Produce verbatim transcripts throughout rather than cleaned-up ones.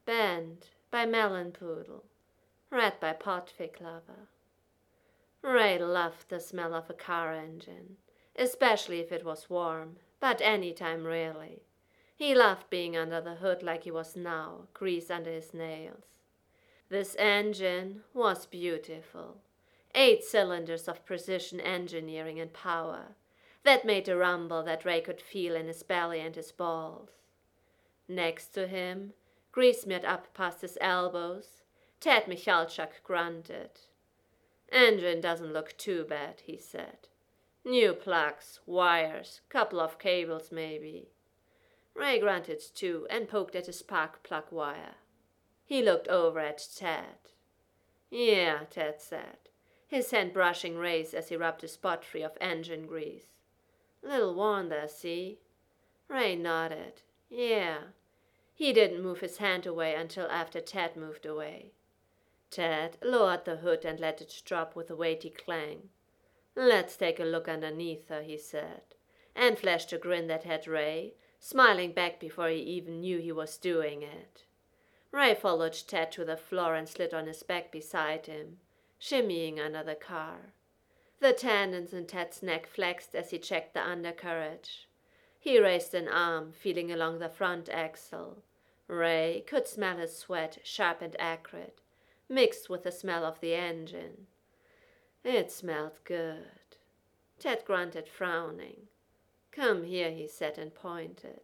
Band by Melon Poodle. Read by Podfig Lover. Ray loved the smell of a car engine, especially if it was warm, but any time really. He loved being under the hood like he was now, grease under his nails. This engine was beautiful. Eight cylinders of precision engineering and power that made the rumble that Ray could feel in his belly and his balls. Next to him, grease smeared up past his elbows, Ted Michalchuk grunted. Engine doesn't look too bad, he said. New plugs, wires, couple of cables maybe. Ray grunted too and poked at his spark plug wire. He looked over at Ted. Yeah, Ted said, his hand brushing Ray's as he rubbed the spot free of engine grease. Little worn there, see? Ray nodded. Yeah. He didn't move his hand away until after Ted moved away. Ted lowered the hood and let it drop with a weighty clang. Let's take a look underneath her, he said, and flashed a grin that had Ray smiling back before he even knew he was doing it. Ray followed Ted to the floor and slid on his back beside him, shimmying under the car. The tendons in Ted's neck flexed as he checked the undercarriage. He raised an arm, feeling along the front axle. Ray could smell his sweat, sharp and acrid, mixed with the smell of the engine. It smelled good. Ted grunted, frowning. Come here, he said and pointed.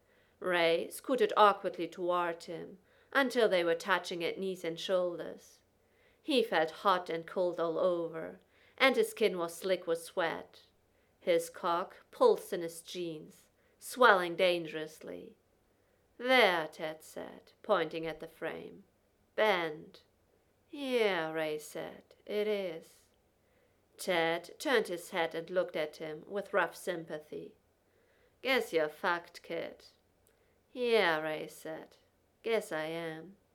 Ray scooted awkwardly toward him until they were touching at knees and shoulders. He felt hot and cold all over, and his skin was slick with sweat. His cock pulsed in his jeans, swelling dangerously. There, Ted said, pointing at the frame. Bend. Yeah, Ray said, it is. Ted turned his head and looked at him with rough sympathy. Guess you're fucked, kid. Yeah, Ray said. Guess I am.